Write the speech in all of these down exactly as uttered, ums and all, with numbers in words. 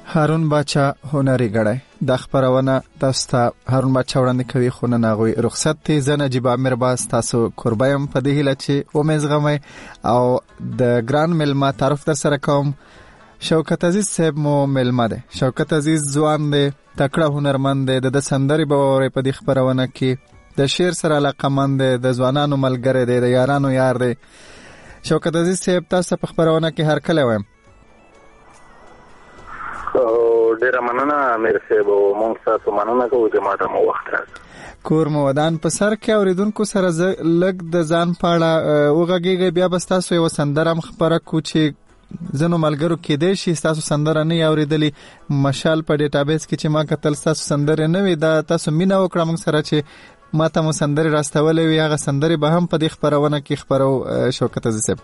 هارون باچا هنري غړی د خبرونه تاسو ته هارون باچا وړاندې کوي خو نه غوي رخصت ته زنه جيب امیر باز تاسو قربایم په دې هله چې اومېز غمه او د ګران ملما تعارف در سره کوم. شوکت عزیز صاحب مو ملما ده. شوکت عزیز ځوان دی، تکړه هنرمند دی، د سندري باور په دې خبرونه کې د شعر سره علاقه مند دی، د ځوانانو ملګری دی، د یارانو یار دی. شوکت عزیز صاحب تاسو په خبرونه کې هر کله وایم او ډیر مننه امیر صاحب او مونږ تاسو مننه کوو چې ماته مو وخت راکړ. کور مو ودان په سر کې اوریدونکو سره لګ د ځان پاړه وګږیږي بیا بس تاسو یو سندرم خبره کو چې زنو ملګرو کې دې شي تاسو سندره نه اوریدلی مشال په ډیټابیس کې چې ما کتل تاسو سندره نه وي دا تاسو مینا وکړه موږ سره چې ماته مو سندره راستولې وي هغه سندره به هم په دې خبرونه کې خبرو. شوکت عزیز صاحب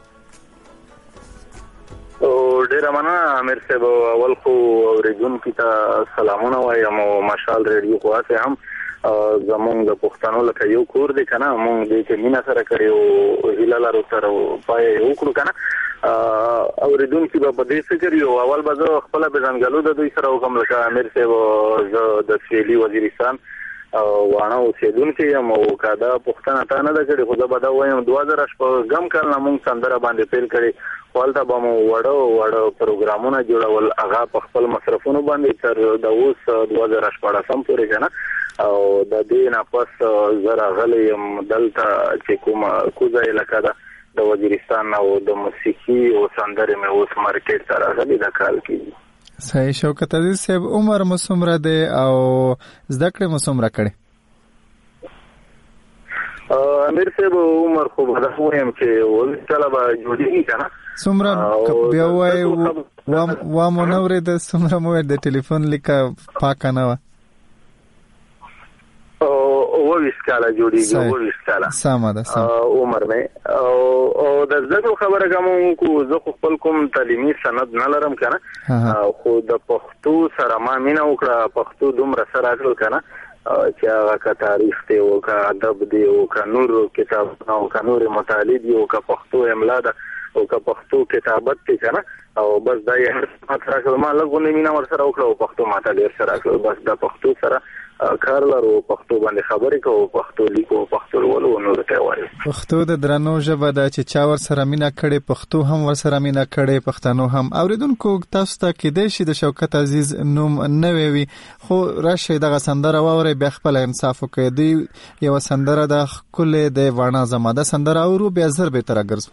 ډیر مننه امیر صاحب اول خو اوریدونکو ته سلامونه وایم او مشال ریډیو خواته هم زمونږ د پښتنو لکه یو کور دی کنه مونږ دې چې مینا سره کړیو هیله لرو تر پای یو کړو کنه اوریدونکو به دې فکر یو اول به خپل به ځنګلو د دوی سره وکم لکه امیر صاحب د سویلي وزیرستان وانه اوسیدونکو یم او کدا پښتنه تا نه د کړي خو دا به وایم دوه هزار شپږم کال نه مونږ سندره باندې پیل کړي خپل ته به مو وړو وړو پروګرامونه جوړول هغه په خپل مصرفونو باندې تر د اوس دوه هزار شپږم پورې کنه او د دې نه پس زرا غلیم دلته چې کوم کوزه علاقه ده د وزیرستان او د موسیقي او سندره مې اوس مارکیټ سره غلي د کال کې. صحیح. شوکت عزیز صاحب عمر مسمره ده او زده کړې مسمره کړې امیر صاحب عمر خو به وایم چې ول کله به جوړیږي کنه سمره بیا وای و و مونورې د سمره مو د ټلیفون لیکه پاک نه و او وویس کاله جوړیږي وویس کاله سم ده سم عمر مې او د زړه خبره کوم کو زه خپل کوم تعلیمي سند نه لرم کنه خو د پښتو سره ما مینه وکړه پښتو دومره سره اصل کنه چې هغه کا تاریخ دی او کا ادب دی او کا نور کتاب او کا نور مطالعه دی او کا پښتو املا ده او کا پښتو کتابت دی کنه او بس دا یې هر څه ما لګونه مینا ور سره وکړو پښتو ماته ډیر سره کړو بس دا پښتو سره کار لرو پښتو باندې خبرې کوو پښتو لیکو پښتو ولو نور ته وایي. پښتو د درنو ژبه ده چې چا ور سره مینا کړي پښتو هم ور سره مینا کړي پښتنو هم اوریدونکو تاسو ته کې د شي د شوکت عزیز نوم نه وي خو راشه دغه سندره ووري به خپل انصاف کوي دی یو سندره د کله د وانه زماده سندره او به زر به تر ګرځو.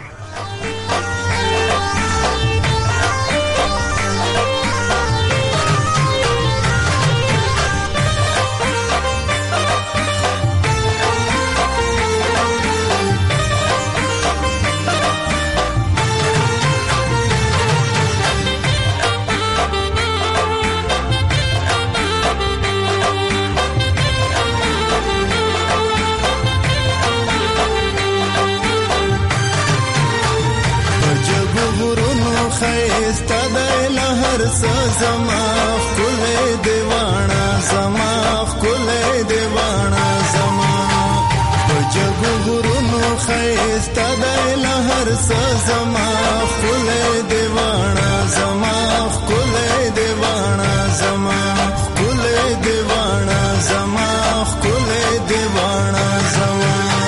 زما خله دیوانا زما خله دیوانا زما بجګو غرونو خيستا د لهر زما خله دیوانا زما خله دیوانا زما خله دیوانا زما خله دیوانا زما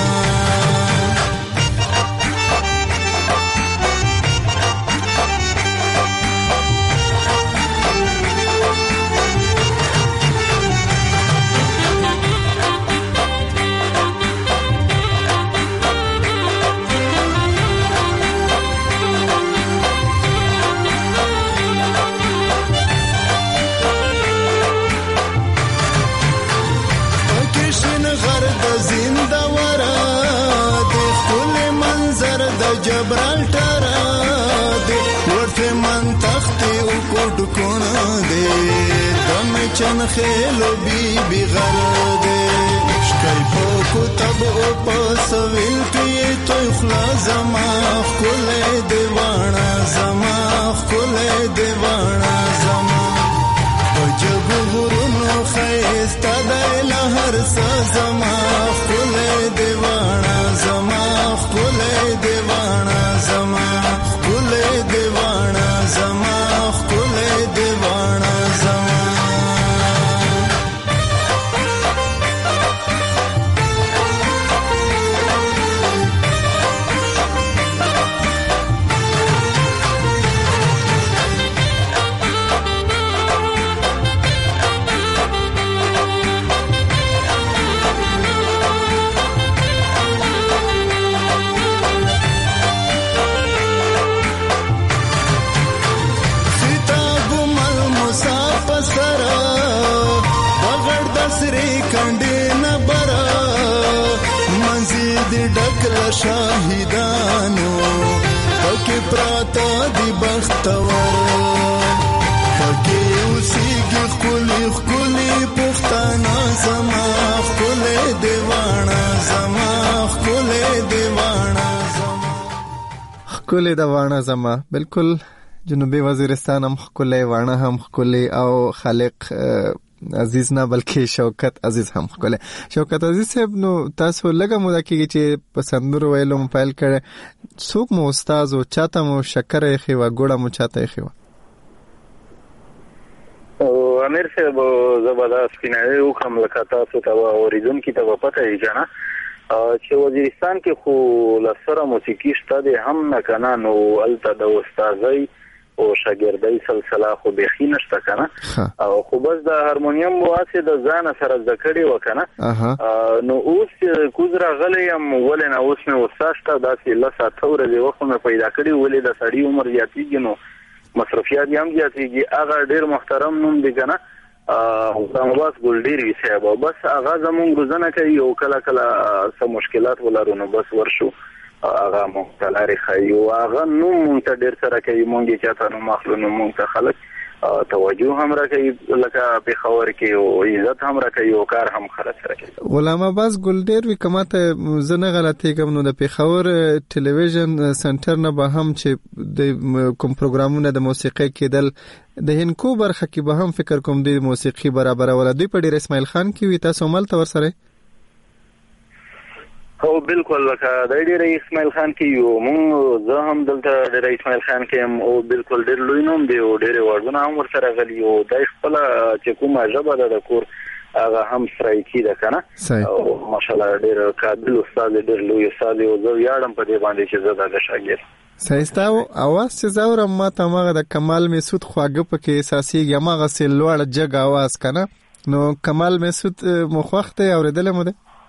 جبرالټر دې ورته من تختې او کوټ کونه دې دم چن خېلو بي بي غر دې شکای په کتاب او په سویل کې تو خلا زما خل دیوانا زما خل دیوانا زما وجب غرونو خيستا د لهر زما خل دیوانا زما خل دیوانا زما خل دیوانا زما خل دیوانا سری کندې نه برا مزید ډکل شاهدانو پکې پراته دی بختور پکې اوسېږي ښکلي ښکلي پښتانه زما ښکلې دیوانه زما ښکلې دیوانه زما ښکلې دیوانه زما. بالکل جنوبي وزیرستان هم ښکلې، وانه هم ښکلې او خالق عزیز نه بلکې شوکت عزیز هم ښکلې. شوکت عزیز صاحب، نو تاسو لږه موده کېږي چې په سندرو ویلو مو پیل کړی، څوک مو استاد او چاته مو شکر ایښې وه، ګوړه مو چاته ایښې وه؟ امیر صاحب زه به دا سپیناوی وکړم لکه تاسو ته به اورېدونکي ته به پته وي که نه چې وزیرستان کې خو له سره موسیقي شته دی هم نه که نه، نو هلته د استازۍ او شاګردۍ سلسله خو بیخي نشته که نه، خو بس د هارمونیم مو هسې د ځانه سره زده کړې وه که نه. نو اوس چې کوز راغلی یم ولې نه، اوس مې استاد شته، داسې لس اته ورځې وخت مې پیدا کړي، ولې د سړي عمر زیاتېږي نو مصرفیات یې هم زیاتېږي. هغه ډېر محترم نوم دی که نه، غلام عباس ګلډیري صاحب، او بس هغه زمونږ روزنه کوي او کله کله څه مشکلات ولرو نو بس ورشو هغه مونږ ته لارې ښایي او هغه نوم مونږ ته ډېر سره کوي، مونږ یې چاته نوم اخلو نو مونږ ته خلک توجه هم راکوي لکه پېښور کې او عزت هم راکوي او کار هم خلک سره کوي. غلام عباس ګلډیري که ماته زه نه غلطېږم نو د پېښور ټلویزیون سنټر نه به هم چې د کوم پروګرامونه د موسیقۍ کېدل د هنکو برخه کې به هم فکر کوم د موسیقي برابروله، دوی په ډېر اسماعیل خان کې وي، تاسو هملته ورسره؟ او بالکل لکه د ډېر اسماعیل خان کې یو مونږ، زه هم دلته ډېر اسماعیل خان کې یم او بالکل ډېر لوی نوم دی او ډېر وړونه هم ورسره غلي او د خپله چې کومه ژبه ده د کور هغه هم سرایکي ده که نه، او ماشاءالله ډېر قابل استاد دی، ډېر لوی استاد دی او زه ویاړم په دې باندې چې زه د هغه شاګرد. صحیح. ستا اواز چې زه اورم ما ته هماغه د کمال مسعود خواږه پکې احساسېږي، هماغسې لوړ جګ اواز که نه، نو کمال مسعود مو خوښ دی، اورېدلی مو دی؟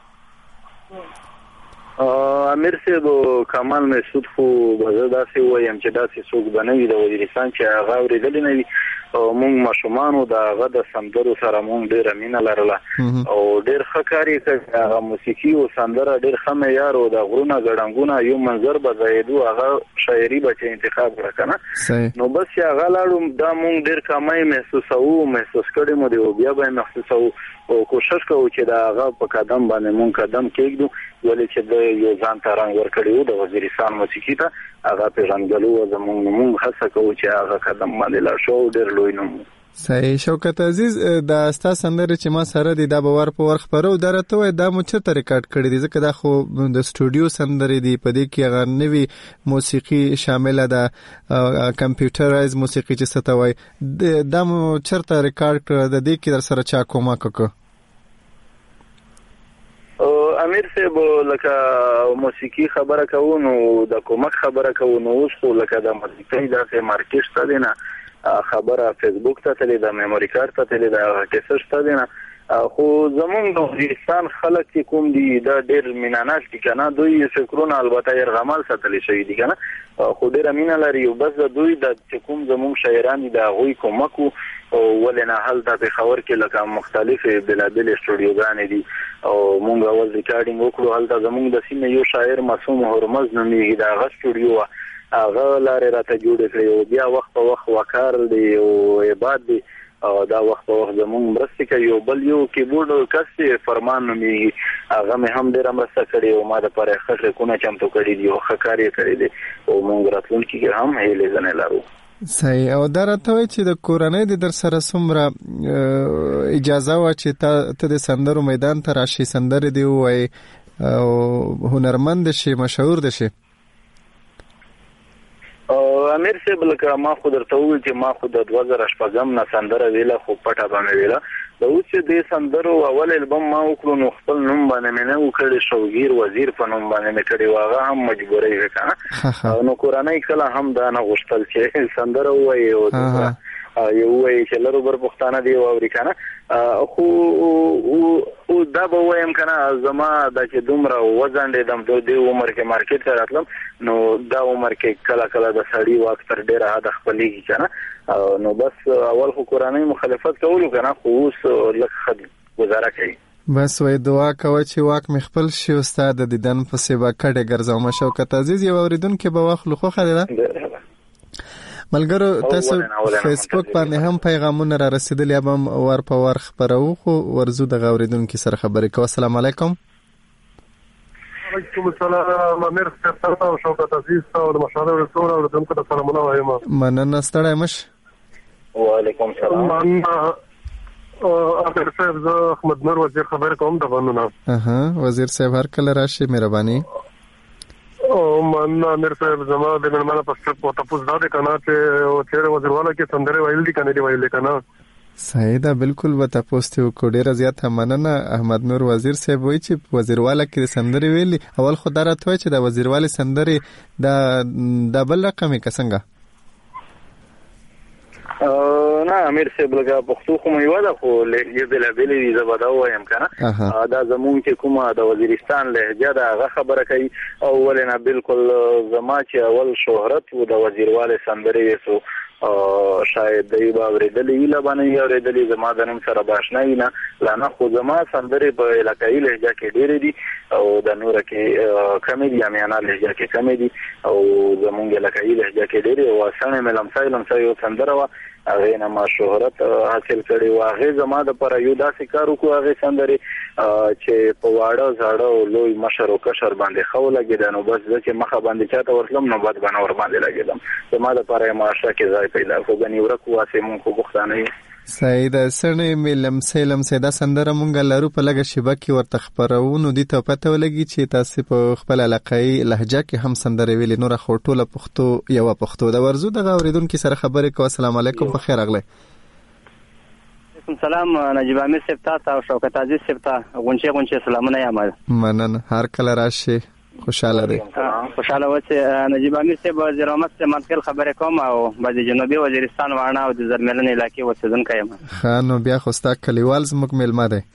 امیر صاحب کمال مسعود خو به زه داسې ووایم چې داسې څوک به نه وي د وزیرستان چې هغه اورېدلی نه وي. مونږ ماشومانو د هغه د سندرو سره مونږ ډېره مینه لرله او ډېر ښه کار یې کوي، هغه موسیقي او سندره ډېر ښه معیار او د غرونه ګړنګونه یو منظر به ځایېدو، هغه شاعري به چې انتخاب کړه که نه، نو بس چې هغه لاړو دا مونږ ډېر کمی محسوسوو، محسوس کړی مو دی او بیا به یې محسوسوو او کوشش کوو چې د هغه په قدم باندې مونږ قدم کېږدو، ولې چې د یو ځان ته رنګ ورکړی و د وزیرستان موسیقي ته، هغه پېژندګلو زمونږ مونږ هڅه کوو چې هغه قدم باندې لاړ شو او ډېر لوی نوم. صحیح. شوکت عزیز، دا ستا سندرې چې ما سره دي دا به ور په ور خپرو، دا راته وایه دا مو چېرته ریکارډ کړي دي؟ ځکه دا خو د سټوډیو سندرې دي، په دې کې هغه نوې موسیقي شامله ده، کمپیوټرایز موسیقي چې څه ته وایي، دا مو چېرته ریکارډ کړه؟ د دې کې در سره چا کومک وکړه؟ امیر صاحب لکه موسیقي خبره کوو نو د کومک خبره کوو نو اوس خو لکه د موسیقۍ داسې مارکیټ شته دی نه، خبره فیسبوک ته تللی ده، میموري کارت ته تللی ده، کیسه شته دی نه، خو زمونږ د وزیرستان خلک چې کوم دي دا ډېر میناناک دي که نه، دوی فکرونه البته یرغمال ساتلی شوي دي که نه، خو ډېره مینه لري او بس د دوی د چې کوم زمونږ شاعران دي د هغوی کومک و، ولې نه هلته پېښور کې لکه مختلفې بېلابېلې سټوډیوګانې دي او مونږ اول ریکارډینګ وکړو، هلته زمونږ د سیمې یو شاعر معصوم هرمز نومېږي، د هغه سټوډیو وه، هغه لارې راته جوړې کړې او بیا وخت په وخت وقار دی او عباد دی او دا وخت په وخت زمونږ مرستې کوي او بل یو کیبورډ کس دی فرمان نومېږي، هغه مې هم ډېره مرسته کړې او ما دپاره یې ښه ټریکونه چمتو کړي دي او ښه کار یې کړی دی او مونږ راتلونکي کې هم هیلې ځنې لرو. صحیح. او دا راته وایي چې د کورنۍ د در سره څومره اجازه وه چې ته د سندرو میدان ته راشي، سندرې دې ووایي او هنرمند شي، مشهور دې شي؟ امیر صاحب لکه ما خو درته وویل چې ما خو د دوه زره شپږم نه سندره ویله خو پټه به مې ویله، د اوس چې دې سندرو اول البم ما وکړو نو خپل نوم باندې مې نه و کړی، شوګیر وزیر په نوم باندې مې کړی و، هغه هم مجبورۍ وې که نه، نو کورنۍ کله هم دا نه غوښتل چې سندره ووایي او یو وایي چې لرو بر پښتانه دی واوري که نه، خو دا به ووایم که نه زما دا چې دومره وځنډېدم د دې عمر کې مارکیټ ته راتلم نو دا عمر کې کله کله د سړي واک تر ډېره حده خپلېږي که نه، نو بس اول خو کورنۍ مخالفت کولو که نه، خو اوس لږ ښه دي. گزاره کوي. بس وای دعا کوي چې واک مخبل شي استاد د دیدن په سیوا کډه ګرځوم. شوکت عزیز یو اوریدونکو به واخلو خو خاله ملګرو تاسو فیسبوک باندې هم پیغامونه را رسیدلی هم ور په ور خبرو خو ورزو د اوریدونکو سره خبرې کوم. السلام علیکم. وعلیکم السلام. امیر صاحب او شوکت عزیز او د مشاهده رسول او دمکو د سلامونه وایم. مننه ستړی مش. وعلیکم السلام. امیر صاحب زه احمد نور وزیر خبر کوم د قانون. اها وزیر صاحب هر کله راشي مهرباني. او من امیر صاحب زما د منمنه پسته په تاسو زده کنه چې او چیرې وزیر والا کې سندره ویل دي کنه دی ویل کنه. صحیح ده بالکل به تاسو ته کو ډیره زیات مننه. احمد نور وزیر صاحب وایي چې وزیر والا کې سندره ویلي اول خدای راته چې د وزیر والا سندره د دبل رقمي کسنګه. نه امیر صاحب لګه پښتو خو مې ودا خو لهجه بل بل دي زبدا وایم کنه. دا زمون چې کومه د وزیرستان لهجه دا هغه خبره کوي او ولنه بالکل زما چې اول شهرت و د وزیرواله سندري سو شاید دی باورېدلې ویله باندې اورېدلې زما د نوم سره باشنای نه لانه خو زما سندري په علاقایي لهجه کې ډېرې دي او د نور کې کمې دي یعنی لهجه کې کمې دي او زمونږ علاقایي لهجه کې ډېرې او اسانه ملم سایلم سایو سندره وا هغه نه ما شهرت حاصل کړي او هغه زما د پر یو داسې کار وکړو هغه سندري چې په واړه زاړه لوی مشر او کشر باندې خو لګیدل نو بس چې مخه باندې چاته ورسلم نو بعد باندې ور باندې لګیدم زما د پر ماشه کې ځای پیدا کو غنی ورکو واسه مونږ خو بوختانه سید سنه ملم سیلم سیدا سندره مونږ لارو په لګه شبکه ورته خبرونو دي ته پته ولګي چې تاسو په خپل علاقائی لهجه کې هم سندره ویلي نور خورټوله پښتو یو پښتو د ورزو د اوریدونکو سره خبرې کوم. السلام علیکم په خیر اغله. وعلیکم السلام نجیب امیر صاحب تاسو او شوکت عزیز صاحب ته غونچه غونچه سلامونه یم. مننه هر کله راشي خوشاله دي. خوشاله و چې نجیب امیر صاحب وزیر احمد سے منتقل خبره کوم او د جنوبي وزیرستان وانه او د زرملن علاقې اوسیدونکو یم. خانو بیا خو ستا کلیوال زموږ ملما دی.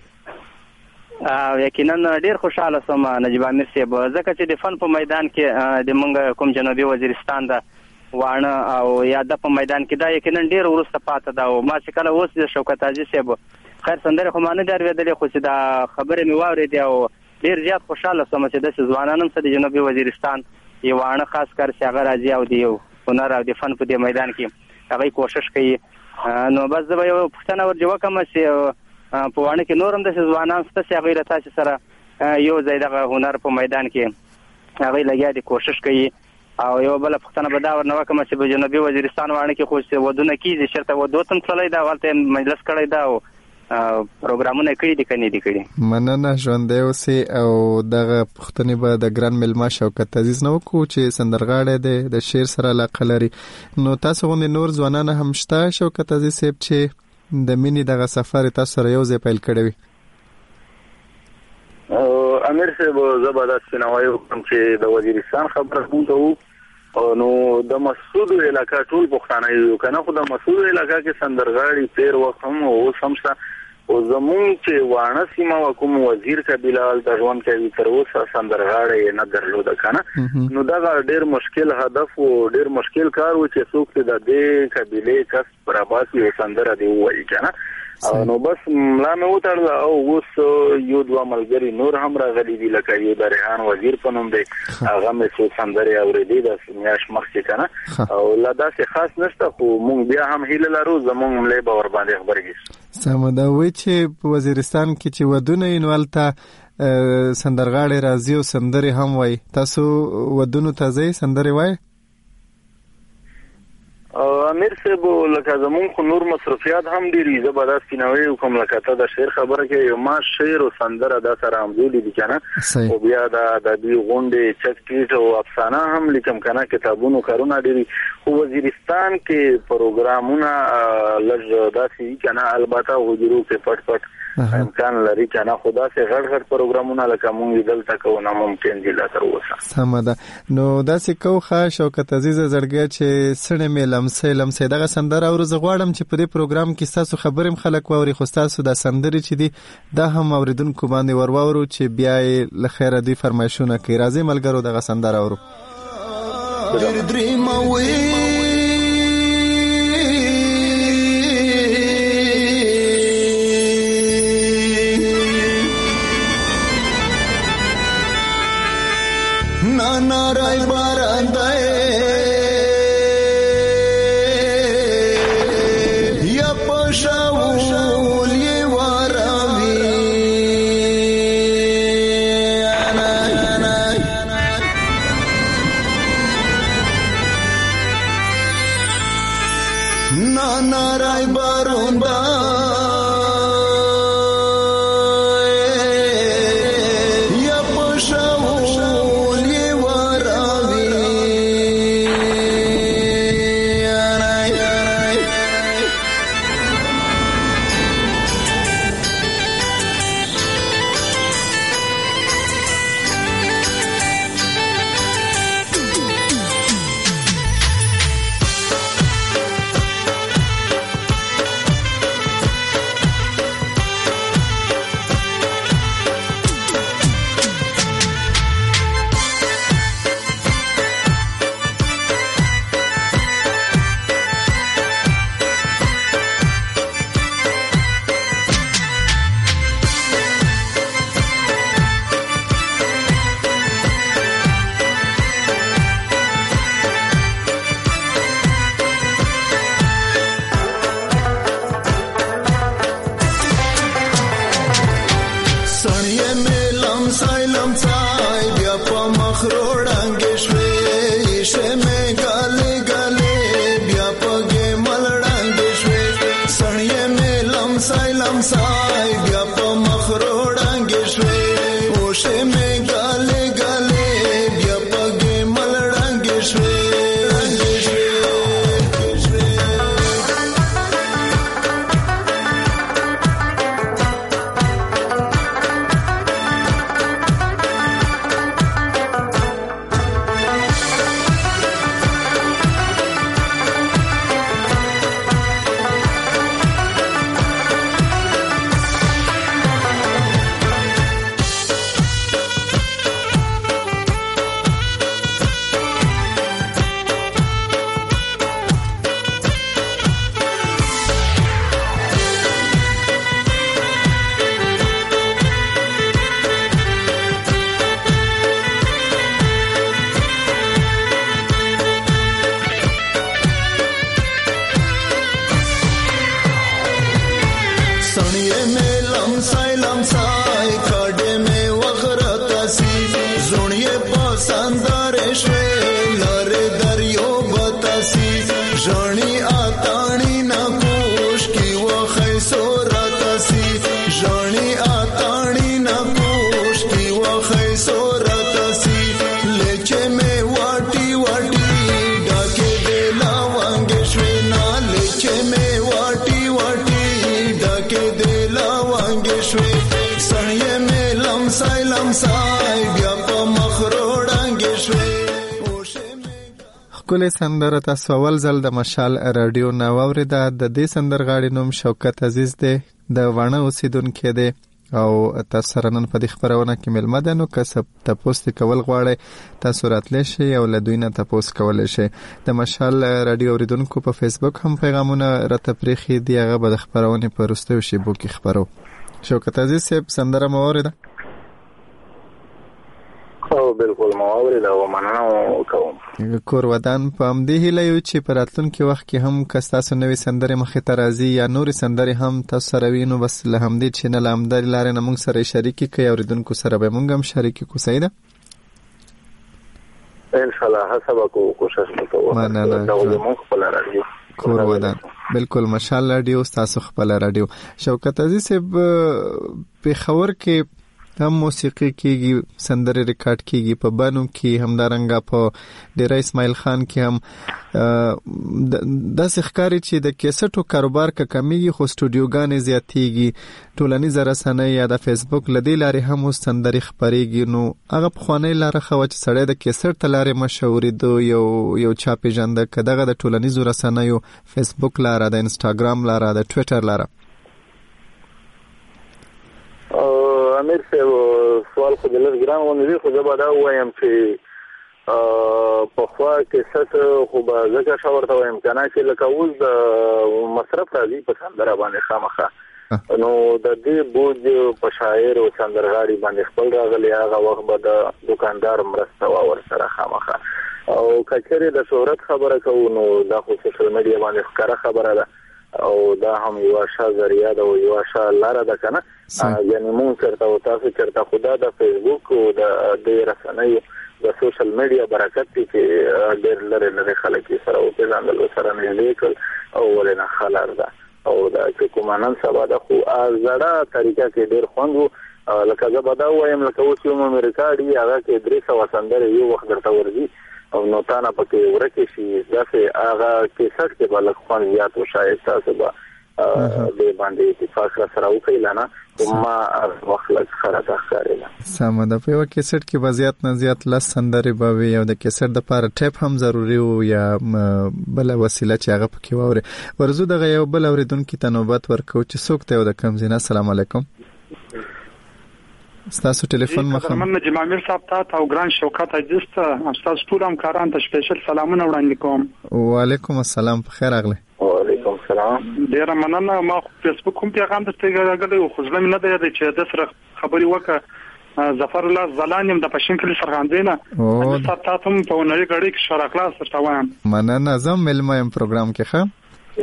ا یقینا ډیر خوشاله سوم نجیب امیر صاحب ځکه چې د فن په میدان کې د مونږ کوم جنوبي وزیرستان دا وانه او یا د په میدان کې دا یقینا ډیر ورسته پاتې دا او ما چې کله اوس د شوکت عزیز صاحب خیر سندره خو مانه در ویدلې خو چې دا خبره می واورېدې او ډیر زیات خوشاله سوم چې د ځوانانو سره د جنوبي وزیرستان یو وانه خاص کر چې هغه راځي او د هنر او د فن په دې میدان کې هغه کوشش کوي. نو بس زه یو پښتنه ورجو کوم چې په وانه کې نورم د ځوانانو سره چې هغه راته سره یو ځای د هنر په میدان کې هغه لګیا دي کوشش کوي او یو بل پښتنه به دا ورنه کوم چې په جنوبي وزیرستان وانه کې خو ودونه کیږي شرط ودوتم تللی دا ولته مجلس کړی دا او پروګرامونه کړی دي کني دي کړی. مننه ژوند اوسې او دغه پښتنې به د ګران ملما شوکت عزیز نو کو چې سندرغاړی دی د شعر سره علاقه لري نو تاسو غوښنه نور ځوانان هم شته شوکت عزیز صاحب چې د مینې دغه سفر تاسو سره یو ځای پیل کړی وي. امیر صاحب زبردست نوایو کوم چې د وزیرستان خبره کوم نو د مسعود علاقہ ټول پښتانه یو کنه خو د مسعود علاقہ کې سندرغاړي پیر وخت هم او سمسا او زمون چې وانه سیمه وکوم وزیر کبیلال د ژوند کوي تر اوسه سندرغاړي نه درلود کنه نو دا ډېر مشکل هدف او ډېر مشکل کار و چې څوک د دې قبيله کس پر اساس یو سندره دی وایي کنه نو بس ملا مې وتړل او اوس یو دوه ملګری نور هم راغلي دي لکه یو د ریحان وزیر په نوم دی هغه مې څو سندره اورېدې د میاش مخکې کنه او لا داسې خاص نشته خو مونږ بیا هم هیله لرو زمونږ ملي باور باندې خبرېږي. سم دا وی چې په وزیرستان کې چې ودونه انوالته سندرغاړي راځي او سندري هم وای تاسو ودونو ته ځي سندري وای. امیر صاحب لکه زمون خو نور مصرفيات هم دي زبردست نوې کوم لکه ته د شعر خبره کې یو ما شعر او سندره د سره همزولي دي کنه او بیا د د دې غونډې چټکیټ او افسانه هم لیکم کنه کتابونو کارونه دي خو وزیرستان کې پروګرامونه لږ داسې کنه البته وګورو کې پټ پټ امکان لري کنه خدا سي غړ غړ پروګرامونه لکه مونږ دلته کو نه ممکن دي لا تر اوسه. سم ده نو داسې کو ښه شوکت عزیز زړګي چې سړې مې لمسې لمسې دغه سندره او زه غواړم چې په دې پروګرام کې تاسو خبرم خلک ووري خو تاسو د سندري چې دي دا هم اوریدونکو باندې ورواورو چې بیا له خیره دی فرمایشونه کوي راځي ملګرو دغه سندره اورو. ډېر درېموي नाना राय बारोंदा کله سندره تاسو اول ځل د مشال رادیو نو اوریده د دې سندرغاړي نوم شوکت عزیز دی د وانه اوسیدونکو دی او تاسو رنن په دې خبرونه کې ملمه ده نو کسب تاسو کول غواړئ تاسو راتلی شئ او له دوی نه تاسو کولای شئ د مشال رادیو اوریدونکو په فیسبوک هم پیغامونه راته پریخي دی هغه به د خبرونه په رستو شیبو کې خبرو شوکت عزیز صاحب سندره مو اوریده او بالکل مو اوریده او مننه کوم کور ودان په امدې هله یو چې په راتلونکي وخت کې هم کستاسو نوې سندره مخې ته راځي یا نورې سندرې هم تاسو سره وینو بس له همدې چینل امداري لارې نه موږ سره شریکي کوي اوریدونکو سره به موږ هم شریکي کو سیده ان شاء الله حسب کو کوشش وکړو دا موږ خپل راځي کور ودان بالکل ماشاءالله رادیو تاسو خپل رادیو شوکت عزیز صاحب په خبر کې هم موسیقي کېږي سندره ریکارډ کېږي په بانو کې همدارنګه په ډیر اسماعیل خان کې هم د ښکاری چې د کیسټو کاروبار کا کمیږي خو سټوډیوګانې زیاتېږي ټولنیز رسنۍ یا د فیسبوک لدی لارې هم سندري خبريږي نو هغه په خوانې لارې خو چې سړی د کیسټ لارې مشهوري دو یو یو چاپی جند کداغه د ټولنیز رسنیو فیسبوک لاره د انستګرام لاره د ټوئیټر لاره امیر صاحب سوال خو د لږ ونه خو زه به دا وایم چې په خوا کې ست خو به ځکه شاورته وایم کنه چې لکه اوس د مصرف راځي په سندره باندې خامخا نو د دې بوج په شاعر او سندرغاړي باندې خپل راغلی هغه وخت به د دکاندار مرسته ور سره خامخا او کچره د شهرت خبره کوو نو دا خو سوشل میډیا باندې ښکاره خبره ده او دا هم یو اشاره ذریعہ ده او یو اشاره لاره ده کنه یعنی مونږ چرته او تاسو چرته خدا د فیسبوک او د د رسنۍ د سوشل میډیا برکت چې ډېر لره لره خلک سره او په ځان له سره نه لیکل او ولنه خلر ده او دا چې کومانن سبا د خو ازړه طریقه کې ډیر خوندو لکه زه به دا وایم لکه اوس یو امریکا دی هغه کې درې سوه سندرې یو وخت درته ورځي او نو تا نه پکې ورکې شي داسې هغه کیسټ کې به لږ خوند زیات او شاید تاسو به د باندې اتفاق را سره وکړي لانه ما وخت لږ خراب ښکارېده سمه ده. په یو کیسټ کې به زیات نه زیات لس سندرې به وي او د کیسټ دپاره ټیپ هم ضروري وو یا بله وسیله چې هغه پکې واوري. ورځو دغه یو بل اورېدونکي ته نوبت ورکوو چې څوک دی او د کوم ځای نه. السلام علیکم. ستاسو ټلیفون مخه من نجم امیر صاحب ته او ګران شوکت عزیز ته ستاسو ټول همکاران ته سپیشل سلامونه وړاندې کوم. وعلیکم السلام. په خیر راغلی. وعلیکم السلام. ډیره مننه. ما فیسبوک کوم پیغام درته راغلی خو ځلم نه دی چې د سره خبري وکړه. ظفر الله زلانیم د پښین کلی سرغاندینه او تاسو ته په نړۍ غړي کې شورا کلاس ته وایم. مننه. زم ملمم پروګرام کې ښه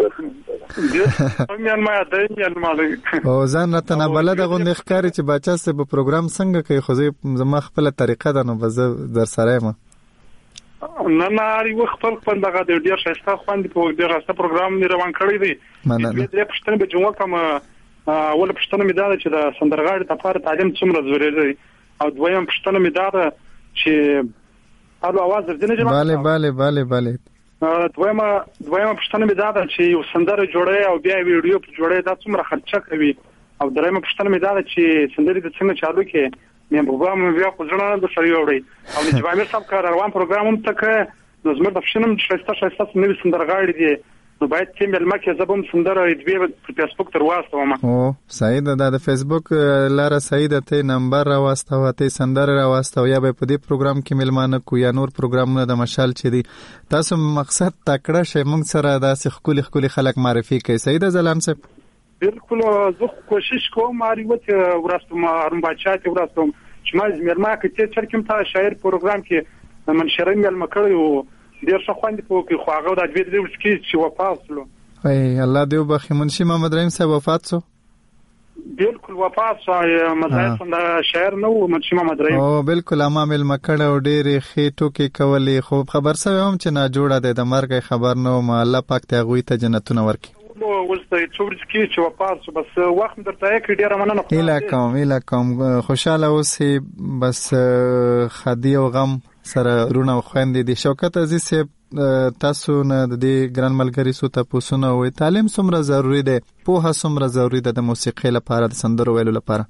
میان ما د میان مالک او ځان راته نه بلد غوندې ښکاري چې بچا سه په پروګرام څنګه کوي خو زما خپل طریقه ده نو به در سره یم. نه نه اړ یو خپل خپل دغه د ډیر شایسته خوند په ډیر شایسته پروګرام نه روان کړی دی. مننه. دې پښتنه به جوړ کوم اول پښتنه مې دا چې د سندرغاړي لپاره تعلیم څومره ضروري دی او دویم پښتنه مې دا چې هغه आवाज درځنه جوړه. bale bale bale bale دویمه دویمه پښتنه مې دا چې یو سندره جوړه او بیا ویډیو په جوړه دا څومره خرچه کوي او دریمه پښتنه مې دا چې سندري د څنګه چالو کې مې په بام بیا خو ځنه د سړی وړي او د جوامیر صاحب کار روان پروګرام هم تک نو زموږ د فشنم شایسته شایسته نوې سندرغاړي دي نو باید چې مل مکه زبم سندره دې په فیسبوک تر واسطه ما او سعید دا د فیسبوک لاره سعید ته نمبر را واسطه وته سندره را واسطه یا به په دې پروګرام کې ملمانه کو یا نور پروګرامونه د مشال چي دي تاسو مقصد تکړه شې موږ سره داسې خولي خولي خلک معرفي کوي. سعید زلان صاحب بالکل زه کوشش کوم اړیوت ورستم ارم بچات ورستم چې ما زمرما کې چې چرکم ته شاعر پروګرام کې منشرم مل مکړیو ډیر ښه خوند په کې خو هغه د دې درې کې چې وفات شو. ای الله دې وبخښي. منشي محمد رحیم صاحب وفات شو. بالکل وفات شو. مزایل څنګه شاعر نو منشي محمد رحیم او بالکل امامل مکړه او ډېرې خېټو کې کولې خو خبر سوي هم چې نه جوړه ده د مرګ خبر نو ما الله پاک ته غوي ته جنتونه ورکړي. نو ولته څومره کې چې وفات شو بس وخت درته کې ډیره مننه. اله کوم اله کوم خوشاله اوسې بس خدي او غم سره رونه خويندې دي. شوکت عزیز صاحب تاسو نه د دې ګران ملګری سو ته پوښتنه وي تعلیم څومره ضروری ده پوهه څومره ضروری ده د موسیقۍ لپاره د سندرو ویلو لپاره؟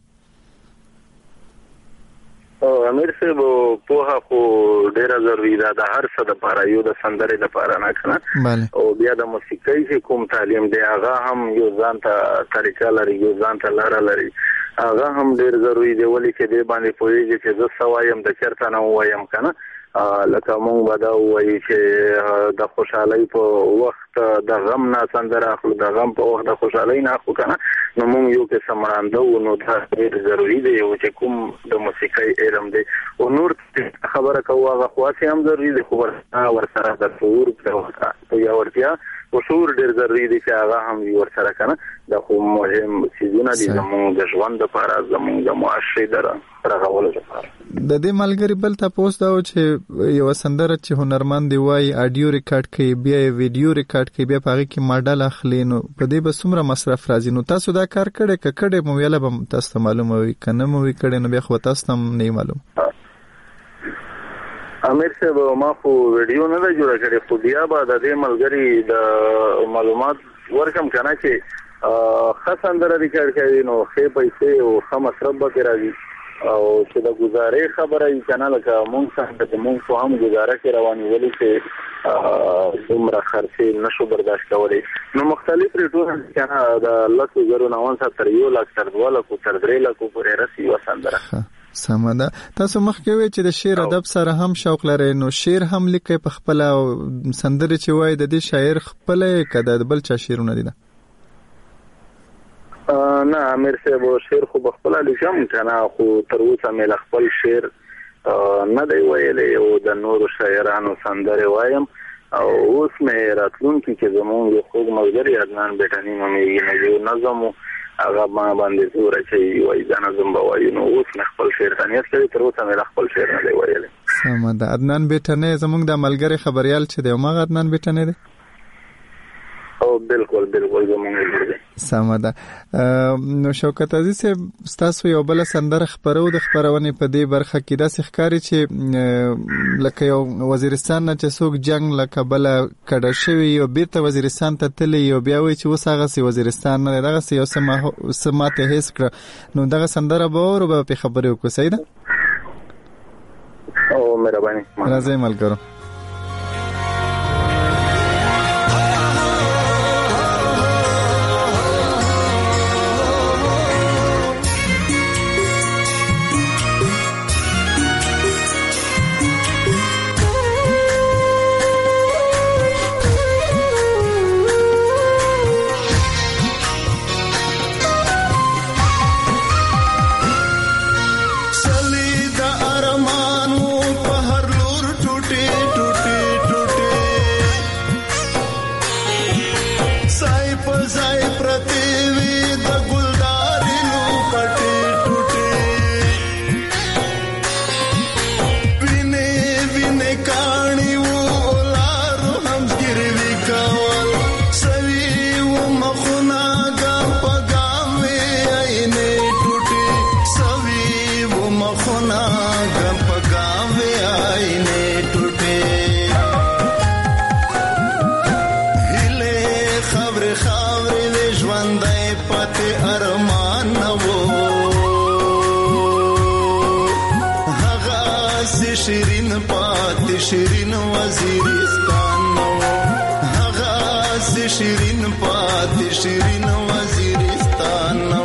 او امیر صاحب پوهه خو ډیره ضروری ده د هر څه لپاره یو د سندرې لپاره نه کنه او بیا د موسیقۍ چې کوم تعلیم دی هغه هم یو ځان ته طریقه لري یو ځان ته لار لري هغه هم ډیر ضروری دی ولې چې د باندې پوهیږي چې زه سوایم د چرته نه وایم کنه لکه مونږ به دا وایي چې د خوشحالۍ په وخت د غم نه سندره اخلو د غم په وخت د خوشحالۍ نه اخلو کنه نو مونږ یو کې سمرانده و نو دا ډیر ضروری دی چې کوم د موسیقۍ علم دی او نور خبره کوو هغه خاصه هم ضروری دی خو ورسره د شعور په یا ورتیا او شعور ډیر ضروری دی چې هغه هم ورسره کنه دا خو مهم چیزونه دي زموږ د ژوند لپاره زموږ د معاشري درغولو لپاره. د دې ملګری بل تاسو دا و چې یو سندره چې هنرمند دی وای اډیو ریکارډ کوي بیا ویډیو ریکارډ کوي بیا پاره کې ماډل اخلي نو په دې به څومره مصرف راځي نو تاسو دا کار کړی ک کړی مو ویله به تاسو معلومه وي کنه مو وی کړی نو بیا خو تاسو هم نه معلوم. امیر صاحب ما خو ویډیو نه جوړ کړی خو بیا به د دې ملګری د معلومات ورکم کنه چې خاصندره ریکارډ کوي نو خې پیسې او خه مصرف به راځي او چې د گزارې خبره یې کنه لکه مونږ څنګه مونږ خو هم گزاره کې رواني ولې چې دومره خرڅې نشو برداشت کولای نو مختلف ریټونه کنه د لکه زرو نوان تر یو لک تر دوه لک تر درې لک پورې رسي وسندره. سمه تاسو مخکې وی چې د شعر ادب سره هم شوق لرئ نو شعر هم لیکي په خپل سندره چې وای د دې شاعر خپل کده بل چا شعرونه دي؟ نه امیر صاحب شعر خو بخپل لیکم کنه خو تر اوسه مې خپل شعر نه دی ویلې او د نورو شاعرانو سندره وایم او اوس مې راتلونکي کې زموږ خو ملګری عدنان بیٹانی مې یو نظم هغه ما باندې زور چې وای دا نظم بوای نو اوس مې خپل شعر تنیت کوي تر اوسه مې خپل شعر نه دی ویلې. سمه ده. عدنان بیٹانی زموږ د ملګری خبريال چې دی ما عدنان بیٹانی دی او بالکل بالکل زمونږ دی سمه نو شوکت عزیز تاسو یو بل سندره خبرو د خبرونه په دې برخه کې د ښکاری چې لکه یو وزیرستان نه چې څوک جنگ لکه بل کډه شوی یو بیرته وزیرستان ته تللی یو بیا وی چې وساغه سی وزیرستان نه دغه سی سما سماته هیڅ کړ نو دغه سندره به ور به خبرو کو سیده او مهرباني راځي ملګرو شیرین وزیرستان نو هغه سي شیرین پات شیرین وزیرستان نو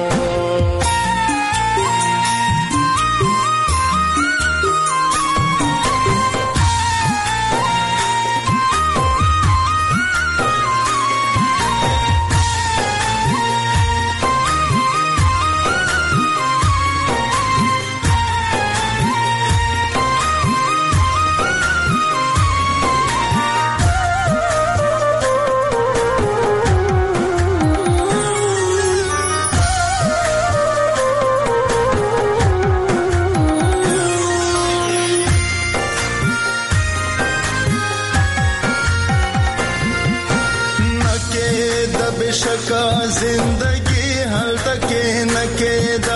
जिंदगी हल तके न केदा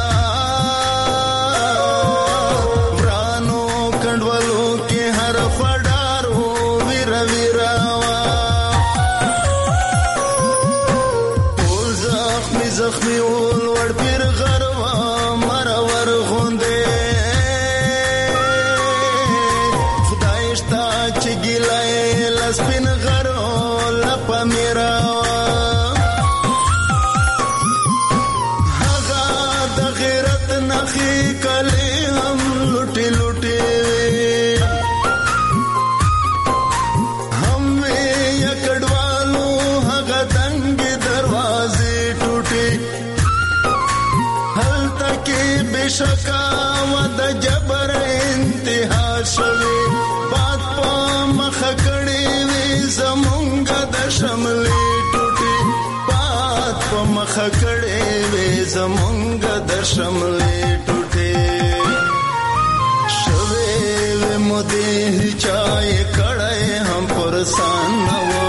प्राणो कंडवलो के हर फडार हो वीर वीरावा ओल जख्मी जख्मी ओल वड़ फिर गरवा मरवर होंदे खुदाइश्ता चिगिलाए लस्पिन गरो लपा मेरा शकावत जबर इंतहा शवे बात पा मख कड़ी वी जमुंग दशमले टूटी बात पा मख कड़ी वी जमुंग दशमले टूटे शवे वे मुदे ही चाय कड़े हम पुरसान नवो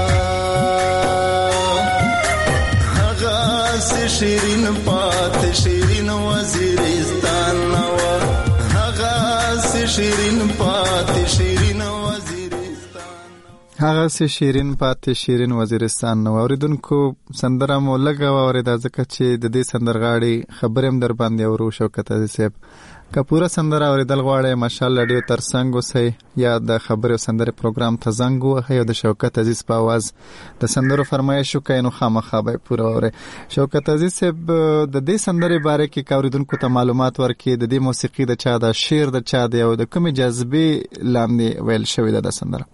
हगा से शिरीन पात शिरीन वजीरिस्तान नवा हगा से शिरीन पात शिरीन वजीरिस्तान هغه سي شیرین پاتې شیرین وزیرستان نو اوریدونکو سندره مو لګا اوریدا ځکه چې د دې سندرغاړي خبرم در باندې اورو شوکت عزیز صاحب که پورا سندره اوریدل غواړئ ماشاءالله ډیو تر څنګ اوسئ یا د خبرو سندره پروګرام ته زنګ وهئ او د شوکت عزیز په आवाज د سندرو فرمایش وکړئ نو خامخا به پورا اورئ شوکت عزیز صاحب د دې سندره باره کې اوریدونکو ته معلومات ورکړي د دې موسیقي د چا د شعر د چا دی او د کومې جذبې لاندې ویل شوی ده د سندره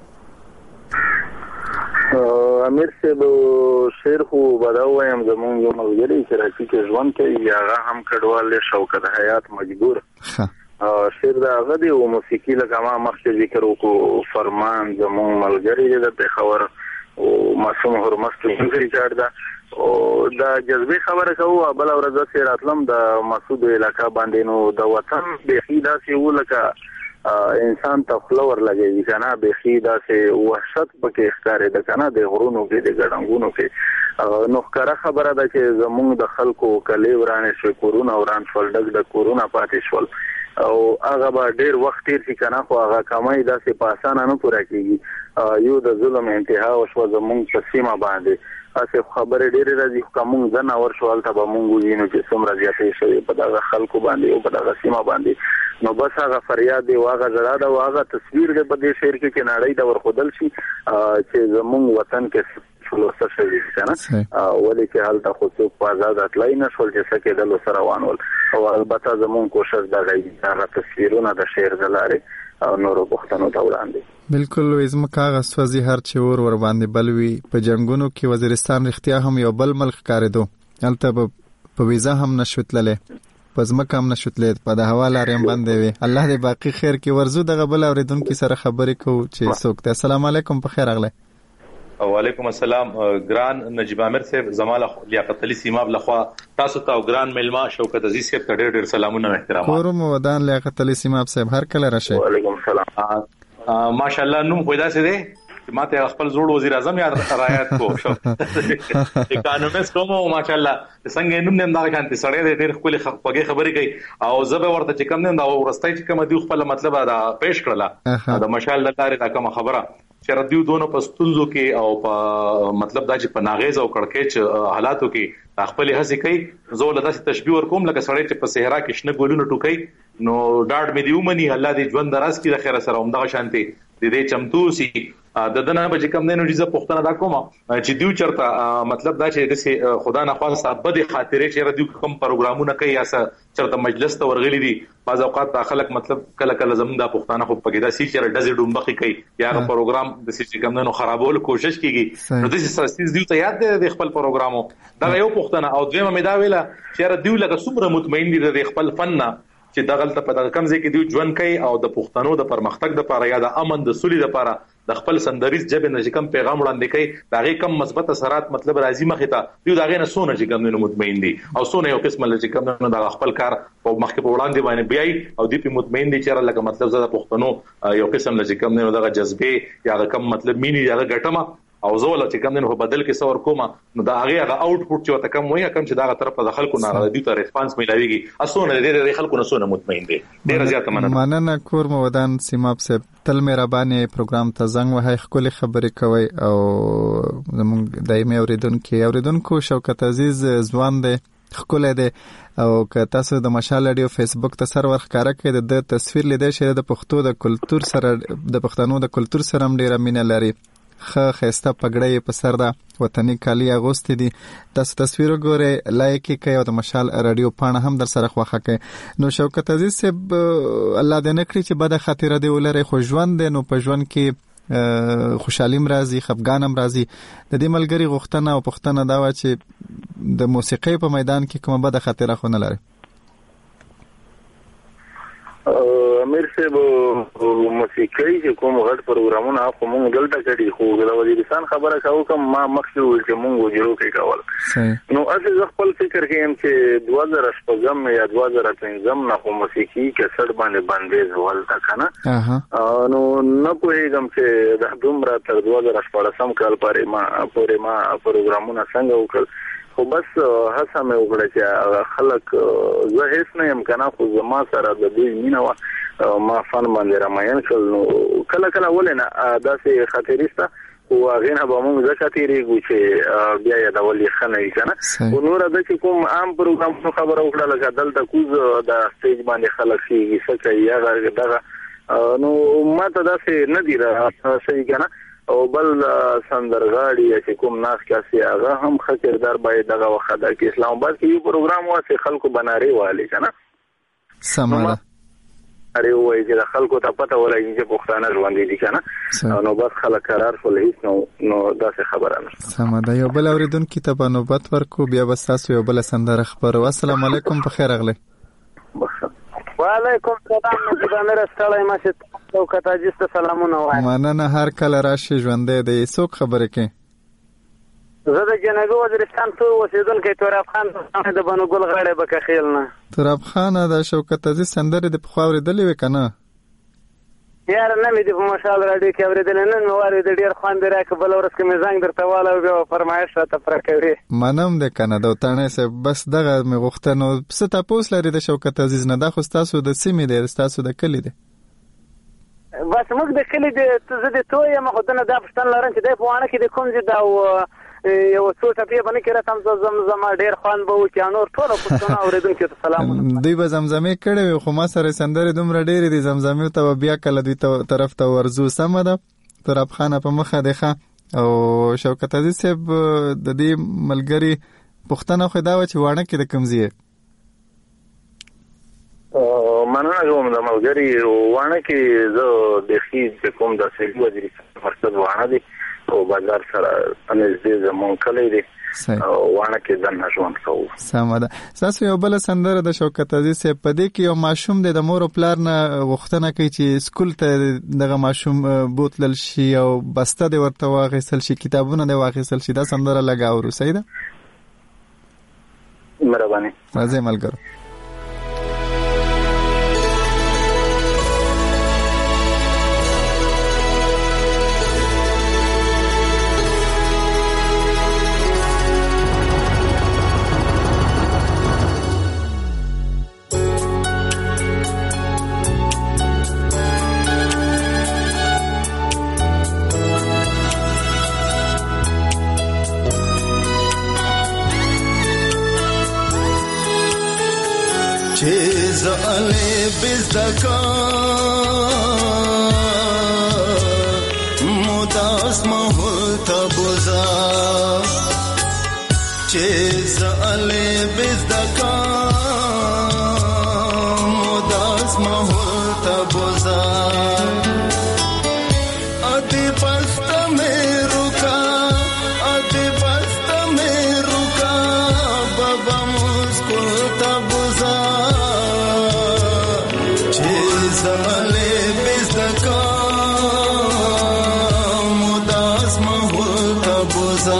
امیر صاحب شعر خو بداویم زمون یو ملګری چې راځي کې ژوند کوي هغه هم کډوال شوکت حیات مجبور شعر دا هغه دی او موسیقي لکه ما مخکې ذکر وکړو فرمان زمون ملګری د پېښور او معصوم هرمست موسیقي کار دا او دا جذبه خبره کوو بل ورځ سره راتلم د مسعود علاقہ باندې نو د وطن به خیدا سی ولکه انسان ته فلور لګي کنه به خیدا سه وحشت پکې ښکارې ده کنه د غرونو کې د ګډنګونو کې نو ښکارا خبره ده چې زموږ د خلکو کلی ورانه شو کورونا وران شول دغه د کورونا پاتې شول او هغه به ډیر وخت تیر شي کنه خو هغه کمای داسې په اسانه نه پوره کیږي یو د ظلم انتها او شو زموږ په سیمه باندې اسه خبره ډیره راځي کوم ځنه ور شوال ته به مونږ وینو چې څومره زیاتې شوی په دغه خلکو باندې او په دغه سیمه باندې نو بس هغه فریاد دی واغه زړه دا واغه تصویر دی په دې شهر کې چې نړۍ دا ورخدل شي چې زموږ وطن کې فلوسه شوی کنه ولې چې حالت خو څو په آزاد اطلای نه شول چې سکه د لو سره وانول او البته زموږ کوشش دا غي هغه تصویرونه د شهر زلاره او نورو پښتنو ته وړاندې بالکل وزم کاغه سوځي هر چې ور ور باندې بلوي په جنگونو کې وزیرستان رښتیا هم یو بل ملک کاریدو البته په ویزا هم نشوتلله پزما کم نشوتلې په د حواله ریم باندې وي الله دې باقی خیر کې ورزو دغه بل اوریدونکو سره خبرې کوو چې څوک ته السلام علیکم په خیر اغله وعلیکم السلام ګران نجیب عامر صاحب زماله لیاقت علي سیماب لخوا تاسو ته ګران ملما شوکت عزیز صاحب ته ډېر ډېر سلامونه احترام کورم ودان لیاقت علي سیماب صاحب هر کله راشه وعلیکم السلام ماشاءالله نوم پیدا سي دي ماته خپل زوړ وزیر اعظم یاد رعایت کو شو اکانومست کوم ماشاءالله څنګه نوم نن دا کانتي سړی ډېر خپل خپګي خبرې کوي او زبه ورته چې کم نه دا ورستای چې کوم دی خپل مطلب دا پېښ کړله دا ماشاءالله لاره دا کوم خبره چې ردیو دونو پستونزو کې او په مطلب دا چې په ناغیز او کڑکېچ حالاتو کې خپل هڅې کوي زه ولدا چې تشبیه ورکوم لکه سړی چې په صحرا کې شنه ګلونه ټوکي نو ډاډ مې دیو مني الله دې ژوند دراز کې د خیر سره همدغه شانتي د دې چمتو سي د دنه به کوم نه نوځه پښتنه دا کوم چې دیو چرته مطلب دا چې د خدا نه خاصه بد خاطره چې ردیو کوم پروګرامونه کوي یا چرته مجلس ته ورغلي دي بعض اوقات خلک مطلب کله کله زموږ د پښتنه خو پکې دا سي چې ډزې ډومبخي کوي یا پروګرام د سې کوم نه خرابول کوشش کیږي نو د سې دیو ته یاد د خپل پروګرامو دا یو پښتنه او دویمه مې دا ویله چې ردیو لکه څومره مطمئن دي د خپل فن چې دغه ته په دغه کم ځای کې دی ژوند کوي او د پښتنو د پرمختګ لپاره یا د امن د سولې لپاره د خپل سندریز جبه نه کوم پیغام وړاندې کوي داغه کم مثبت اثرات مطلب راځي مخه ته دی داغه نه سونه چې کوم نه مطمئن دي او سونه یو قسم لږ کوم نه د خپل کار په مخکې په وړاندې باندې بیاي او دی په مطمئن دي چې لکه مطلب زړه پښتنو یو قسم لږ کوم نه دغه جذبه یا کوم مطلب مینی یا ګټما او زول چې کوم نه په بدل کې څور کومه نو دا هغه هغه اوټپوټ چې وته کوم وایي کوم چې دا طرف د خلکو نه راځي ته ریسپانس ملایويږي اسونه دې د خلکو نه سونه مطمئن دي ډیر زیات مننه مننه کور مودان سیماب صاحب تل مهرباني پروګرام ته زنګ وهاي خپل خبرې کوي او زموږ دایمي اوریدونکو اوریدونکو شوکت عزیز ځوان دی خپل دی او که تاسو د مشال رادیو فیسبوک ته سرور ښکارا کړئ د تصویر لیدل شي د پښتو د کلچر سره د پښتنو د کلچر سره ډیره مینه لري خه خسته پګړې په سر ده وطني کالی اغوستې دي تاسو تصویر وګورئ لایک کړئ او د مشال رادیو پاڼه هم در سره خوښه کړئ نو شوکت عزیز صاحب الله دې نکړي چې بده خاطره دی ولري خو ژوند نو په ژوند کې خوشحالي مرضی خفګان هم راځي د دې ملګری غوښتنه او پښتنه دا و چې د موسیقۍ په میدان کې کومه بده خاطره خو نه لري امیر صاحب موسیقي چې کوم غټ پروګرامونه خو مونږ دلته کړي خو د وزیرستان خبره کاوه کوم ما مخکې ول چې مونږ وجرو کې کول نو اصل خپل فکر کوم چې دوه هزار شپږم یا دوه هزار پنځم نه خو موسیقي کې سړ باندې باندې ولته کنه نو نه پوهیږم چې د دومره تر دوه هزار شپږم کال پورې ما پورې ما پروګرامونه څنګه وکړ خو بس هڅه مې وکړه چې خلک زه هیڅ نه يم کنه خو زما سره د دې مینه ما فن باندې رامین کړ نو کله کله ولنه داسې خاطریسته او هغه نه به موږ ځکه تیریږو چې بیا یې د ولې خنې کنه او نور د کوم عام پروګرام خبره وکړه لکه دلته کوز د سټیج باندې خلک شي څه یا دغه نو ماته داسې نه دی را صحیح کنه او بل سندرغاړي چې کوم ناس کاسي هغه هم خطردار باید دغه وخت د اسلام آباد کې یو پروګرام واسه خلکو بناري والي کنه سماله اره وای چې خلکو ته پته ولګي چې پښتانه ژوند دي کنه نو بس خلک قرار خو هیڅ نو نو داسې خبره نه سماده یو بل اوریدونکو ته په نوبت ورکو بیا بس تاسو یو بل سندره خبرو السلام علیکم په خیر اغله وعلیکم السلام نجیب امیر استړی ماشه او کته جست سلامونه وای مننه هر کله راشي ژوندې دی څوک خبره کوي زه د جنوبي وزیرستان ته اوسېدونکی توراب خان د بنو ګل غاړې بکخیل نه توراب خان د شوکت عزیز سندره د پخوا ورېدلې وکنه یار نه مې د مشال راډیو کې اوریدل نن مې واره د ډیر خوان دی راک بل ورځ کې مې زنګ درته واله او بیا فرمایش راته پر کوي منم د کناډا تانه سه بس دغه مې غوښتنو څه تاسو لري د شوکت عزیز نه د خو تاسو د سیمې دی تاسو د کلی دی بس موږ د کلی د زه د توې ما خدانه د پښتن لرم چې د پوانه کې د کوم ځای دا یو څو ټپې باندې کړه تم زمزمه ډیر خوان به و چې نور ټول پښتون اوریدونکو ته سلام دوی به زمزمه کړي خو ما سره سندره دومره ډېرې دي زمزمه ته بیا کله دوی ته طرف ته ورزو سم ده تر ابخانه په مخه ده او شوکت عزیز صاحب د دې ملګری پښتنه خو دا و چې وانه کې د کمزیه مننه کوم د ملګری وانه کې زه د خې کوم د سړي وزیر مرکز وانه دي او بازار سره انځ زمون کلی دی او وانه کې ځنه ژوند کوو سمه ده تاسو یو بل سندره د شوکت عزیز صاحب په دې کې یو ماشوم د مور او پلار نه غوښتنه کوي چې سکول ته دغه ماشوم بوتلل شي او بسته د ورته واغېسل شي کتابونه د واغېسل شي دا سندره لګاورو صحیح ده مهرباني راځي ملګرو چیز علی بزدکا مداس محل تبوزا چیز علی بزدکا مداس محل تبوزا ادی پست میں رکا ادی پست میں رکا بابا مسکو تبوزا زماله بزدکا مداس محل تبوزا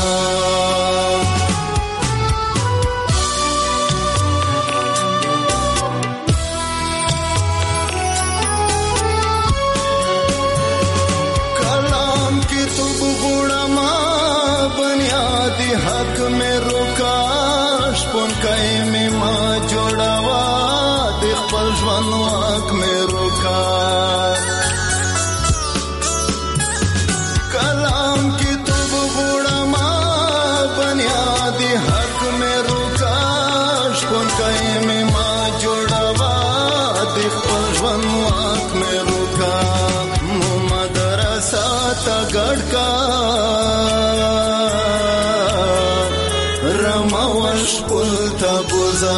کلام کی تو بغوڑا ما بنیادی حق میں روکا شپون کئی میں ما جوڑاوا خپل ژوند واک مې روکا کلام کی تو بوڑا ما بنیادی حق مې روکا شپون کای مې ما جوړاوا د خپل ژوند واک مې روکا مو مدرسه تا ګډکا رموش پل تا بوزا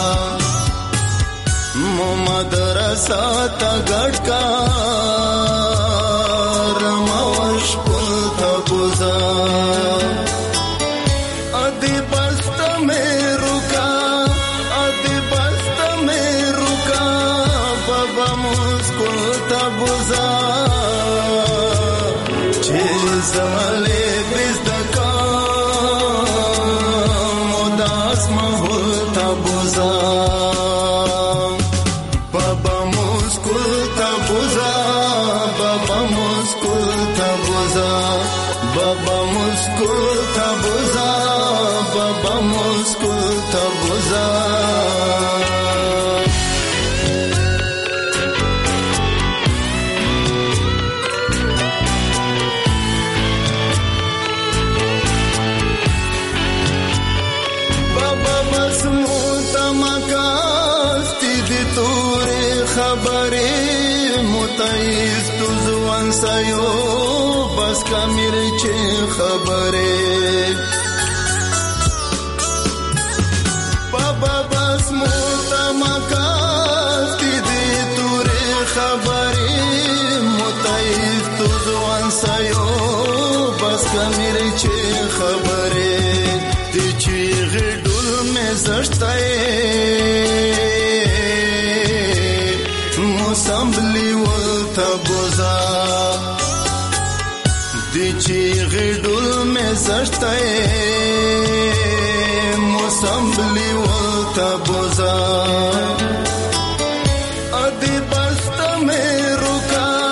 مدرسہ تا گڑکا رموش پل تا بوزا ادی بست میں رکا ادی بست میں رکا بابا مسکل تا بوزا چیز ملے بزدکا مداس محل تا بوزا بابا مسکل تا بوزا بابا مسکل تا بوزا بابا مسموت مکاستی دی توری خبری متعیز تو زوان سایو بس کا مرچے خبرے بابا بس موتا مکاستی دی تورے خبرے متعیز تو زوان سایو بس کا مرچے خبرے دی چیغ ڈول میں زشتائے مسمبلی ولتا بوزا دی چیغ ڈول میں زشتائے مسمبلی ولتا بوزا ادی بست میں رکا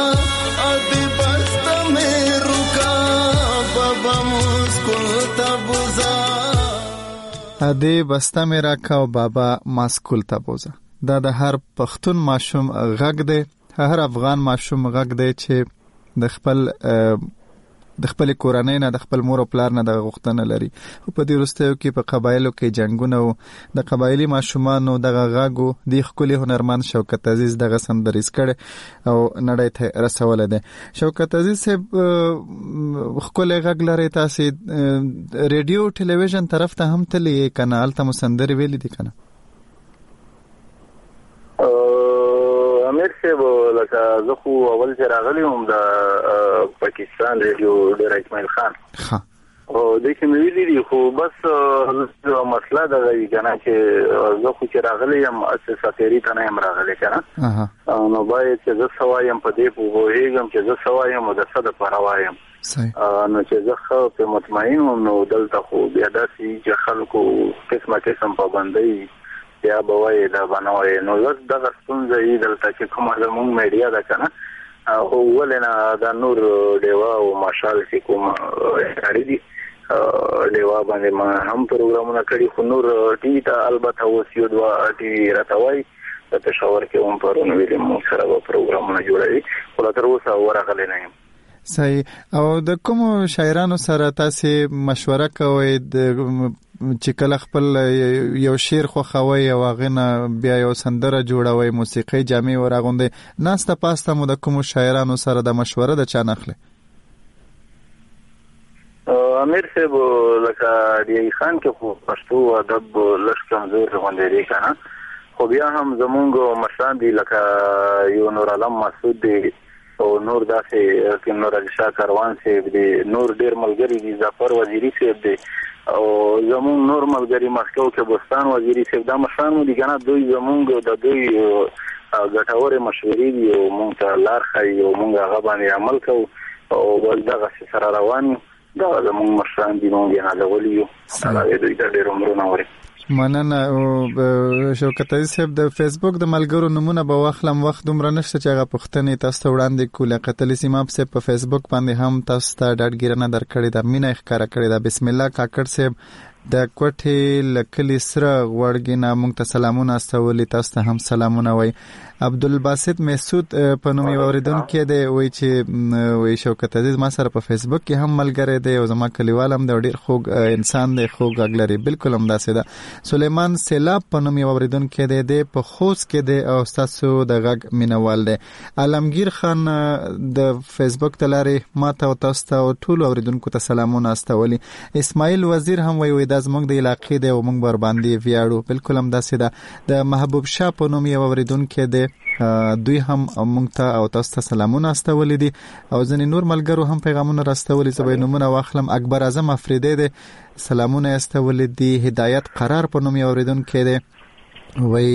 ماسکول تبوزا اده بسته مې راکا او بابا ماسکول تبوزا. دا د هر پښتون ماشوم غږ دی، هر افغان ماشوم غږ دی چې د خپل د خپل کورنۍ نه د خپل مور او پلار نه د غوښتنه لري. او په دې وروستیو کې په قبایلو کې جنگونه او د قبایلی ماشومانو دغه غږو د خپل هنرمند شوکت عزیز دغه سندریز کړي او نړۍ ته رسول دي. شوکت عزیز صاحب خپل غږ لري، تاسو ریډیو ټلویزیون طرف ته هم تللی کنه؟ الته مسندري ویلي دي کنه؟ امیر صاحب لکه زه خو اول چې راغلی وم د پاکستان ریډیو ډیر اسماعیل خان ها او د کوم ویلي دي، خو بس مسله دا دی کنه چې زه خو چې راغلی یم اساساتری ته نه یم راغلی کنه، نو باید چې زه سوایم په دې پوهیږم چې زه سوایم او د څه د پروایم نو چې زه خو په مطمئن وم. نو دلته خو بیا داسې چې خلکو قسمه قسم پابندۍ یا بوای دا بنوي، نو زه دغه ستونزه یې دلته چې کومه زموږ میډیا ده کنه او ولنه دا نور دیوا او ماشال چې کوم اړې دي دیوا باندې ما هم پروګرامونه کړي، خو نور ټي وي ته البته وسیو دوا ټي وي راتوي د پېښور کې هم پرونه ویلم سره پروګرامونه جوړوي، خو تر اوسه ورغلی نه یم. صحیح. او د کوم شاعرانو سره تاسو مشوره کوئ چې کله خپل یو شعر خوښوي او غنه بیا یو سندره جوړوي، موسیقي جامع ورغونډي ناسته پاسته مو د کوم شاعرانو سره د مشوره د چا نخله؟ امیر صاحب لکه دی خان کې خو پښتو ادب لږ کمزور غوندې کنه، خو بیا هم زمونږ مشران دي لکه یو نور علم مسعود دی او نور داسې کې نور علي شاه کاروان صاحب دی، نور ډیر ملګری دي، ظفر وزیری صاحب دی او زمون نور ملګری مسکو کې بوستان وزیری صاحب. دا مشرانو دي کنه، دوی زمونږ د دوی ګټورې مشورې دي او مونږ ته لار ښیي او مونږ هغه باندې عمل کوو او بل دغه سره روان یو. دا زمونږ مشران دي، مونږ یې نازولي یو، هغه دوی ته ډېر عمرونه وري. مننه. شوکت عزیز صاحب د فیسبوک د ملګرو نمونه به واخلم، وخت دومره نشته چې هغه پوښتنې تاسو ته وړاندې کول. قتل سیماب صاحب په فیسبوک باندې هم تاسو ته ډاډګیرنه درکړې ده، مینه ښکارا کړې ده. بسم الله کاکړ صاحب د کوټې لکلی سره وړګینا مونږ ته سلامونه استولي، تاسو ته هم سلامونه وای. عبدالباسط مسعود په نوم یو اوریدونکو دی، وای چې وای شوکت عزیز ما سره په فیسبوک کې هم ملګری دی او زما کلیوالم دی، ډیر خوږ انسان دی، خوږ غلري، بالکل هم داسې ده. سلیمان سیلاب په نوم یو اوریدونکو دی، دی په خوست کې دی او تاسو د غږ مینوال دی. عالمگیر خان د فیسبوک تلاري ما ته او تاسو ته ټول اوریدونکو ته سلامونه استولي. اسماعیل وزیر هم وای وای د زموږ د علاقې دی او موږ بر باندې ویاړو، بالکل هم داسې ده. د محبوب شاه په نوم یو اوریدونکو دی، دوی هم مونږ ته او تاسو ته سلامونه استولې دي او ځنې نور ملګرو هم پیغامونه راستولې. زه به نومونه واخلم. اکبر اعظم افریدی دی، سلامونه استولې دي. هدایت قرار په نوم یو اوریدونکو دی، وای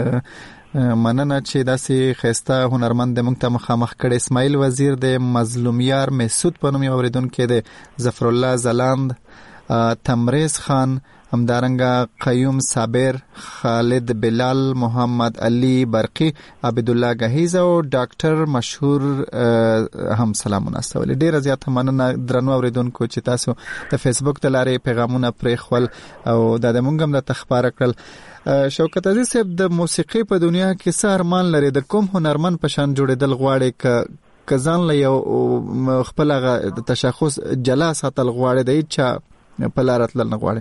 مننه چې داسې خسته هنرمند مونږ ته مخامخ کړي. اسماعیل وزیر دی. مظلومیار مسعود په نوم یو اوریدونکو دی. ظفر الله زلاند، تمریز خان، همدارنګه قیوم صابر، خالد بلال، محمد علي برقي، عبد الله غهیز او ډاکټر مشهور هم سلامونه استول. ډیر زیات مننه درنو اوریدونکو چې تاسو د فیسبوک د لارې پیغامونه پرې خپل او د موږ هم د تخبار کړل. شوکت عزیز صاحب د موسیقي په دنیا کې څه ارمان لري؟ د کوم هنرمند په شان جوړېدل غواړي ک کزان له یو خپل تشخص جلا ساتل غواړي د چا په لار تل نه غواړي؟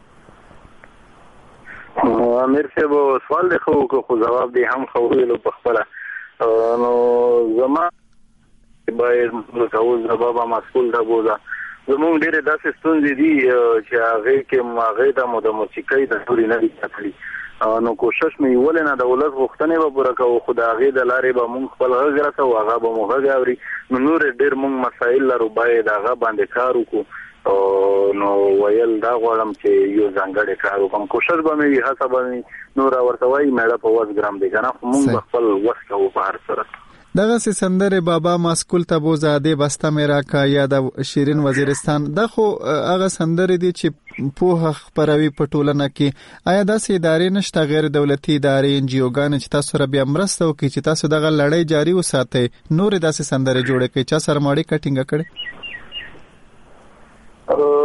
امیر صاحب سوال دی خو خو جواب دی هم خو ویلو په خپل نو زما باید متعوز بابا مسئول دا بوزا زموږ ډېر داسې ستونزې دي چې هغه کې ماغه د موسیقۍ د ټولې نه دي تکلی نو کوشش مې ولنه د ولادت غوښتنې به پوره کوو، خدای د لارې به مونږ خپل غږ راته او هغه به مو غږ اوري. نو نور ډېر مونږ مسایل لرو، باید هغه باندې کار وکړو. نو ویل دا غواړم چې یو ځانګړی کار وکم، کوشش به مې وي، هڅه به مې نور ورته وایي مېړه په وس ګرام دی کنه، مونږ خپل وس کوو په هر صورت. دغه سندره بابا ماسکول تبوزاده بسته میرا کا یا د شیرین وزیرستان د خو هغه سندره دي چې په خبروي په ټولنه کې. آیا داسې ادارې نشته غیر دولتي ادارې انجیوګان چې تاسو سره بیا مرسته وکړي چې تاسو دغه لړۍ جاري وساتئ، نور داسې سندره جوړه کړئ چې سره ماړي کټینګ کړي؟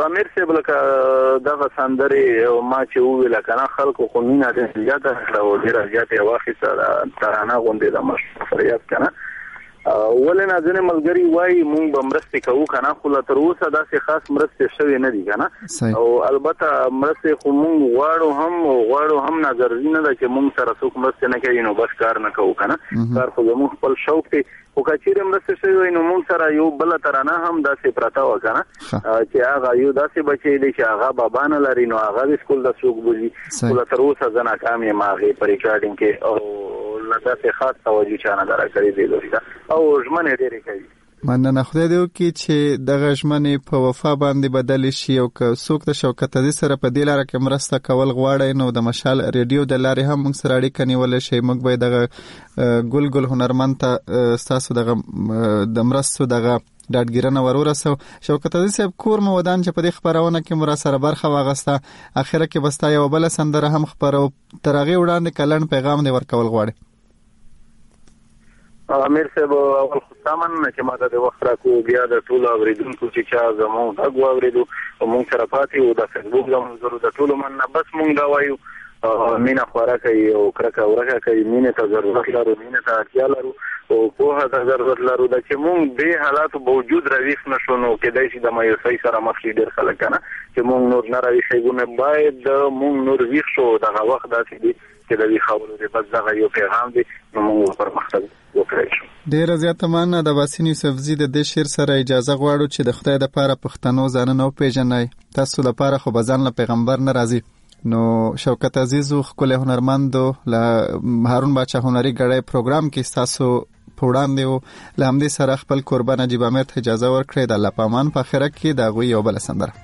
امیر صاحب لکه دغه سندرې ما چې وویل کنه خلکو خو مینه د زیاته او ډیره زیاته واخیسته ترانه غونډې د مشهور فریاد کنه ولنه ځنه ملګری وای مونږ به مرسته کوو کنه خو لا تر اوسه داسې خاص مرسته شوی نه دي کنه او البته مرسته خو مونږ غواړو هم غواړو هم نظر نه ده چې مونږ سره څوک مرسته نه کوي نو بس کار نه کوو کنه کار خو زموږ خپل شوق دی او کچېره مرسته شوی نو مونږ سره یو بل ترانه هم داسې پراته و کنه چې هغه یو داسې بچی دی چې هغه بابا نه لري نو هغه د سکول د څوک بوزي خو تر اوسه ځنه کامې ماغه پر ریکارډینګ کې او لږه خاص توجه چانه درکړې دی دوی او ژمنه ډېرې کوي مننه خدای دې وکړي چې دغه ژمنې په وفا باندې بدل شي او که څوک د شوکت عزیز سره په دې لاره کې مرسته کول غواړي نو د مشال ریډیو د لارې هم موږ سره اړیکه نیول شي موږ به دغه ګل ګل هنرمند ته تاسو دغه د مرستو دغه ډاډګیرنه ورورسو شوکت عزیز صاحب کور مو ودان چې په دې خبرونه کې مر سره برخه واغسته اخره کې بستا یو بل سندره هم خبرو ترغه وړاندې کلن پیغام دی ورکول غواړي امیر صاحب اول خصامن چې ماته د وخت راکو بیا د ټول اوریدونکو چې چا زموږ دغه اوریدو مونږ سره پاتې او د فیسبوک زموږ ضرورت د ټول من بس مونږ دا وایو مینا خورا کوي او کرکه ورکه کوي مینه ته ضرورت لرو مینه ته اړتیا لرو او په هغه ضرورت لرو د چې مونږ به حالات موجود رويخ نشو نو کېدای شي د مایوسۍ سره مخ ډیر خلک کنه چې مونږ نور نه راوي شيونه باید مونږ نور ویښ شو دغه وخت داسې دي چې د وی خبرو دی بس دغه یو پیغام دی نو موږ پر مختلف وکړو ډیر زیاته مننه د باسین یوسفزي د دې شعر سره اجازه غواړو چې د خدای د پاره پښتنو ځان نو پیژنای تاسو لپاره خو بزن له پیغمبر نه راضي نو شوکت عزیز او خپل هنرمند له هارون بچا هنري غړې پروګرام کې تاسو پوډان دیو لامدي سره خپل قربان نجیب امیر ته اجازه ورکړې د الله پامان په خیره کې دا غوي یو بل سندره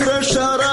سر شراب